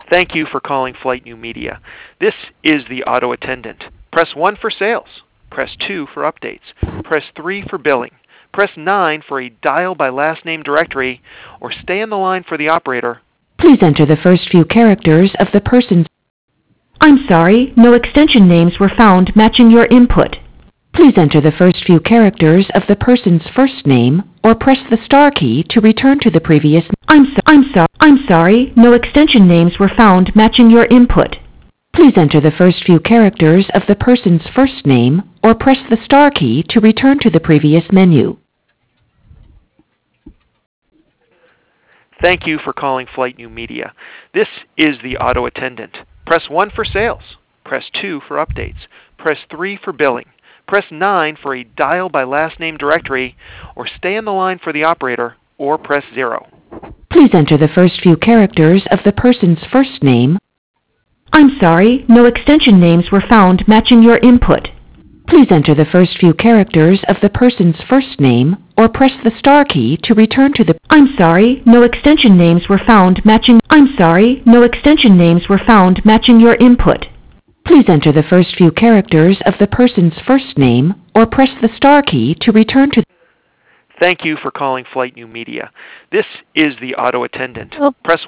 Thank you for calling Flight New Media. This is the auto attendant. Press 1 for sales. Press 2 for updates. Press 3 for billing. Press 9 for a dial by last name directory, or stay on the line for the operator. Please enter the first few characters of the person's... I'm sorry, no extension names were found matching your input. Please enter the first few characters of the person's first name, or press the star key to return to the previous... I'm sorry, no extension names were found matching your input. Please enter the first few characters of the person's first name, or press the star key to return to the previous menu. Thank you for calling Flight New Media. This is the auto attendant. Press 1 for sales. Press 2 for updates. Press 3 for billing. Press 9 for a dial by last name directory, or stay on the line for the operator, or press 0. Please enter the first few characters of the person's first name. I'm sorry, no extension names were found matching your input. Please enter the first few characters of the person's first name, or press the star key to return to the... I'm sorry, no extension names were found matching... I'm sorry, no extension names were found matching your input. Please enter the first few characters of the person's first name, or press the star key to return to... Thank you for calling Flight New Media. This is the auto attendant. Oh. Press